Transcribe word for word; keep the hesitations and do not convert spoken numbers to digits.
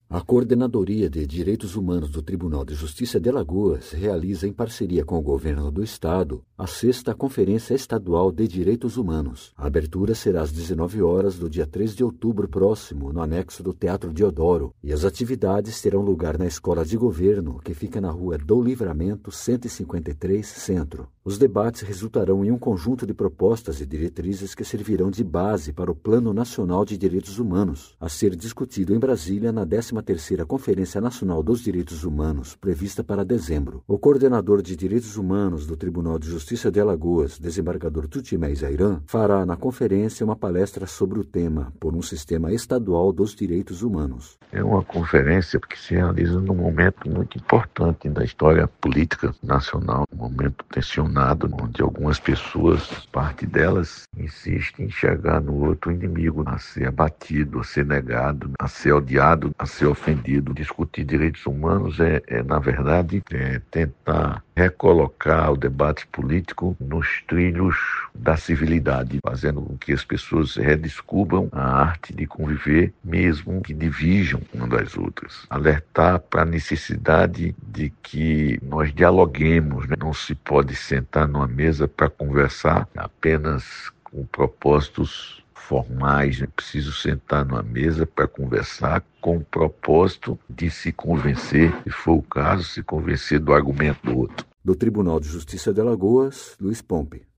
A Coordenadoria de Direitos Humanos do Tribunal de Justiça de Alagoas realiza, em parceria com o Governo do Estado, a sexta Conferência Estadual de Direitos Humanos. A abertura será às dezenove horas do dia três de outubro próximo, no anexo do Teatro Deodoro, e as atividades terão lugar na Escola de Governo, que fica na Rua do Livramento, cento e cinquenta e três, Centro. Os debates resultarão em um conjunto de propostas e diretrizes que servirão de base para o Plano Nacional de Direitos Humanos, a ser discutido em Brasília na décima terceira Conferência Nacional dos Direitos Humanos, prevista para dezembro. O coordenador de Direitos Humanos do Tribunal de Justiça de Alagoas, desembargador Tutimé Zairan, fará na conferência uma palestra sobre o tema por um sistema estadual dos direitos humanos. É uma conferência que se realiza num momento muito importante da história política nacional, um momento tensionado, onde algumas pessoas, parte delas, insistem em enxergar no outro inimigo, a ser abatido, a ser negado, a ser odiado, a ser ofendido. Discutir direitos humanos é, é na verdade, é tentar recolocar o debate político nos trilhos da civilidade, fazendo com que as pessoas redescubram a arte de conviver, mesmo que divirjam uma das outras. Alertar para a necessidade de que nós dialoguemos, né? Não se pode sentar numa mesa para conversar apenas com propósitos formais. É preciso sentar numa mesa para conversar com o propósito de se convencer, se for o caso, se convencer do argumento do outro. Do Tribunal de Justiça de Alagoas, Luiz Pompe.